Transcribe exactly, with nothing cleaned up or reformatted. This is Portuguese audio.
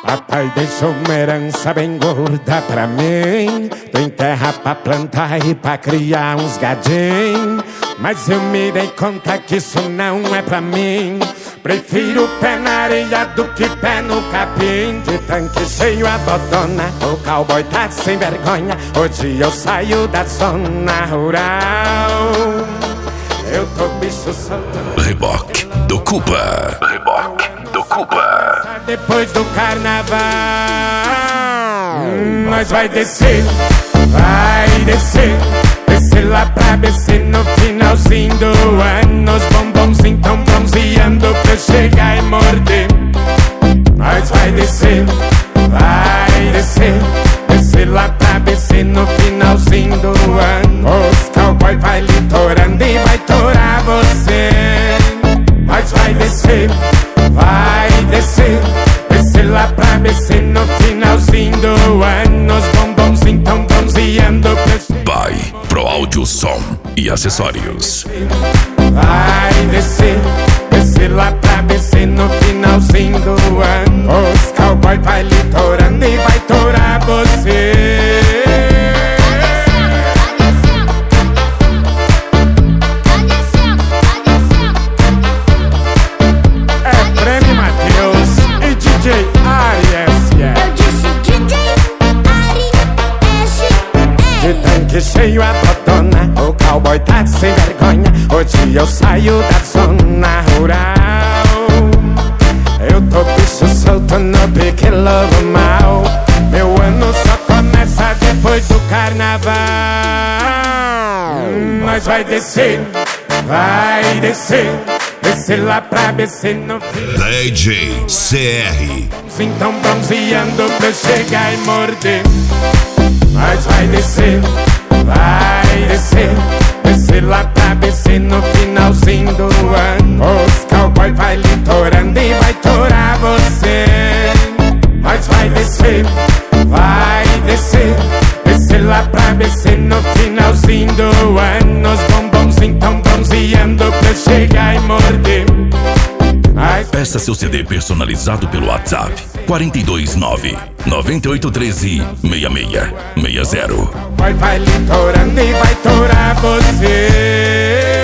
Papai deixou uma herança bem gorda pra mim. Tem terra pra plantar e pra criar uns gadinhos. Mas eu me dei conta que isso não é pra mim. Prefiro pé na areia do que pé no capim. De tanque cheio a botona, o cowboy tá sem vergonha. Hoje eu saio da zona rural. Eu tô bicho solto. Reboque do Cuba. Reboque do Cuba. Depois do carnaval, hum, nós vai descer, vai descer. Descer lá pra B C no finalzinho do ano. Os bombons então bronzeando pra eu chegar e morder. Nós vai descer, vai descer. Descer lá pra B C no finalzinho do ano. Os cowboy vai litorando e vai torar você. Nós vai descer, vai descer. Descer lá pra B C no finalzinho do ano. Os bombons então bronzeando pra eu chegar. Vai Pro Áudio, Som e Acessórios. Vai descer, descer lá pra B C no finalzinho do ano. Os cowboy vai litorando e vai torar você. É Breno Matheus e D J Ari S. Eu disse D J Ari S. De tanque cheio a botona, o cowboy tá sem vergonha. Hoje eu saio da zona rural. Eu tô bicho solto no pique lobo mal. Meu ano só começa depois do carnaval. Hum, nós vai descer, vai descer. Descer lá pra B C no final. D J C R. Então bronzeando pra eu chegar e morder. Nós vai descer, vai descer. Descer lá pra B C no finalzinho do ano. Os cowboy vai litorando e vai torar você. Nós vai descer, vai descer. Descer lá pra B C no finalzinho do ano. Os bombons então bronzeando pra eu chegar e morder. Nós... Peça seu C D personalizado pelo WhatsApp quatro dois nove, nove oito um três, seis seis seis zero. Vai, vai litorando e vai torar você.